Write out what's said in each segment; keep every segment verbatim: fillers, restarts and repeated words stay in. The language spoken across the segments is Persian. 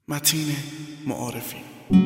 متین معارفی.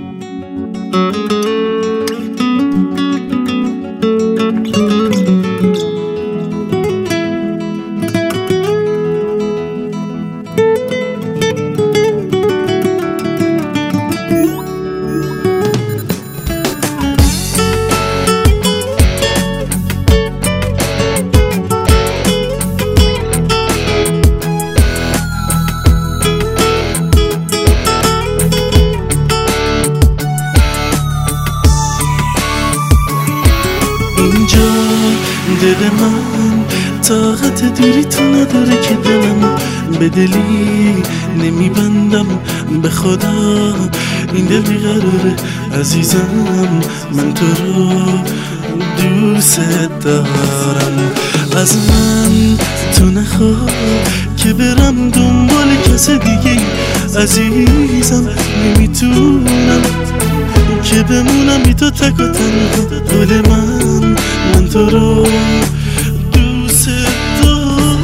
اینجا دل من طاقت دوری تو نداره که دلم به دلی نمیبندم. به خدا این دل بیقراره عزیزم، من تو رو دوست دارم. از من تو نخواه که برم دنبال کس دیگه، عزیزم نمیتونم که بمونم بی تو تک و تنها. دل من من تو رو دوست دارم.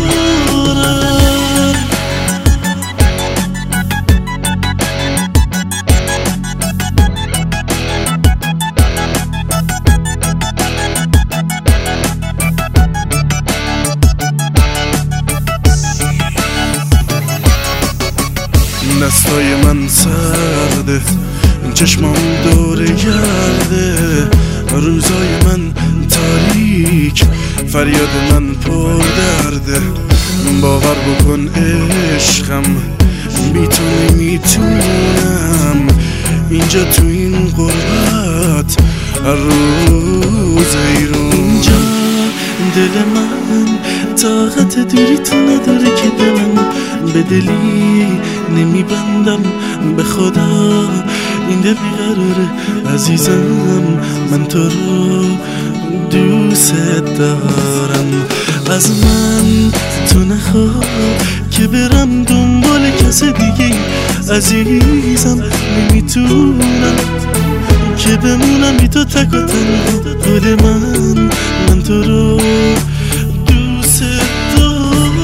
دستای من سرده، چشمام دور گرده، روزای من تاریک، فریاد من پر درده. باور بکن عشقم، بی تو نمیتونم اینجا تو این غربت هر روز ایرونم. دل من طاقت دوری تو نداره که دلم به دلی نمیبندم. به خدا این دل بیقراره عزیزم، من تو رو دوست دارم. از من تو نخواه که برم دنبال کس دیگه، عزیزم نمیتونم که بمونم بی تو تک و تنها. دل من من تو رو دوست دارم.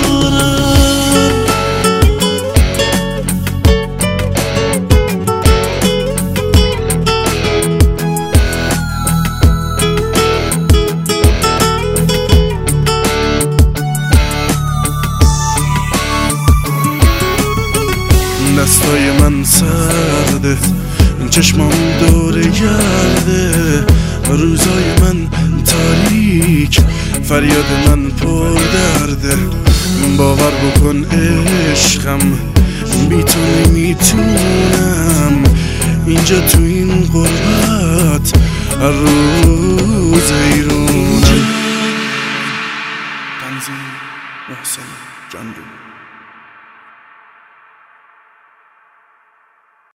دستای من سرده، چشمام دور گرده، روزای من تاریک، فریاد من پر درده. باور بکن عشقم، بی تو نمیتونم اینجا تو این غربت هر روز ایرونم. تنظیم محسن جاندو.